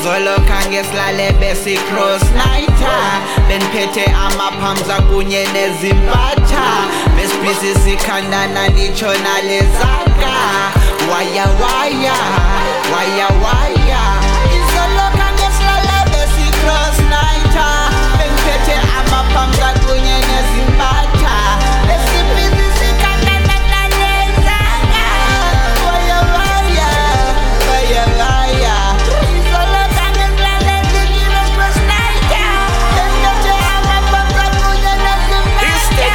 Izolo khange silale besi-cross nighter beniphethe amaphamza kunye nezimpatha besibhizi sikhandana nditsho nalezaka waya waya waya waya. Izolo khange silale besi-cross nighter beniphethe amaphamza kunye nezimpatha besibhizi sikhandana nalezaka waya waya waya waya. Izolo khange silale besi-cross nighter beniphethe amaphamza kunye nezimpatha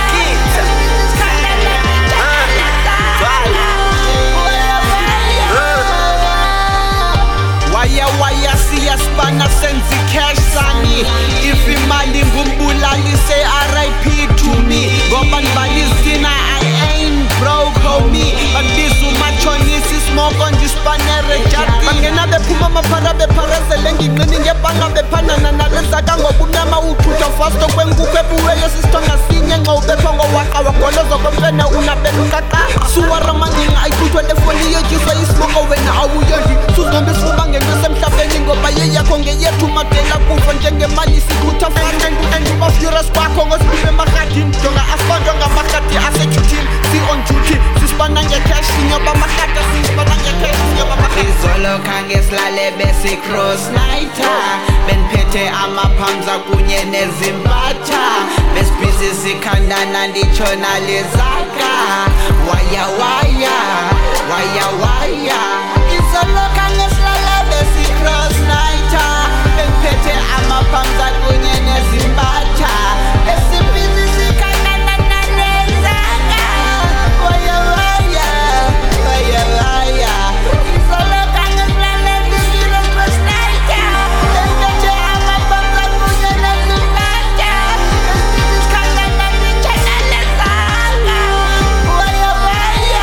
waya waya siyasibana senzi cash sani if imali ngumbulali say RIP to me ngoba ngibalisina I ain't broke homie bangibiza umachonisi smoke nje ispanere jati bangena bephuma amaphara bepharazele nginqini ngebhanga bephanana nalezaka ngobumnyama uthutha fast okwenkukhu ebuweyo sisithonga sinye nxa ubethwa ngowaqa wagoloza kwemfene unabelukaqa suwara manginga ayithuthwe lefoni yotyiswa ismongo wena awuyondi suzombe sifuba ngento semhlabeni ngoba yeyakho ngeyethu madela kufa njengemali sikhutha fuba furious kwakho ngosibibe emarhadini jonga asibonjwa ngamarhadi asejuthini si-on duty sisibana ngecash sinyoba amarhadi sisibana ngecash sinyoba amarhadi. Izolo khange silale besi-cross nighter beniphethe amaphamza kunye nezimpatha besibhizi sikhandana nditsho nalezaka waya waya waya waya. Izolo khange silale besi-cross nighter beniphethe amaphamza kunye nezimpatha besibhizi sikhandana nalezaka waya waya waya waya. Izolo khange silale besi-cross nighter beniphethe amaphamza kunye nezimpatha besibhizi sikhandana nditsho nalezaka waya waya.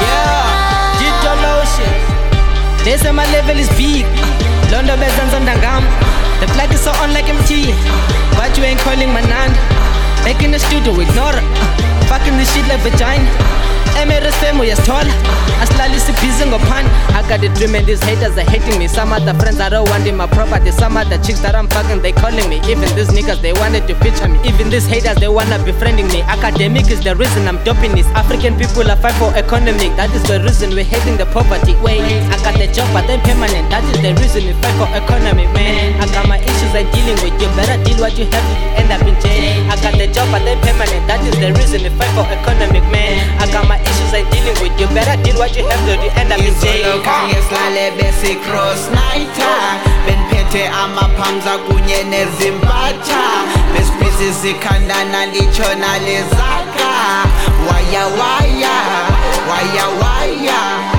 Yeah, G-Lotion. They say my level is big. Londo bezanza ndangam. The flag is so on like MT. But you ain't calling my nan. Back in the studio with Nora. Fucking this shit like vagina. Emirates femo yes tall. Aslali si busy ngopan. I got a dream and these haters are hating me. Some other friends I don't want in my property. Some other chicks that I'm fucking they calling me. Even these niggas they wanted to feature me. Even these haters they wanna befriending me. Academic is the reason I'm doping this. African people are fight for economic. That is the reason we're hating the poverty. Wait, I got the job but then permanent. That is the reason we fight for economy, man. I got my issues I'm dealing with. You better deal what you have if you end up in jail. I got the job but then permanent. That is the reason we fight for economic, man. I got my issues I'm dealing with. You better deal what you have to you end up in jail. Izolo khange silale besi-cross nighter beniphethe amaphamza kunye nezimpatha besibhizi sikhandana nditsho nalezaka waya waya waya waya.